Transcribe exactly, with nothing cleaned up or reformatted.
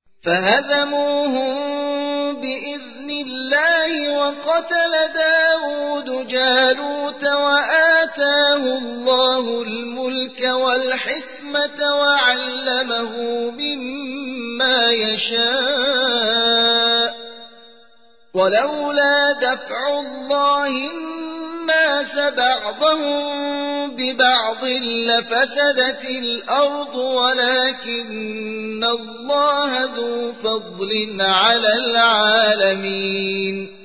فهزموهم بإذن الله وقتل داود جالوت وآتاه الله الملك والحكمة وعلمه مما يشاء ولولا دفع الله الناس بعضهم ببعض لفسدت الأرض ولكن الله ذو فضل على العالمين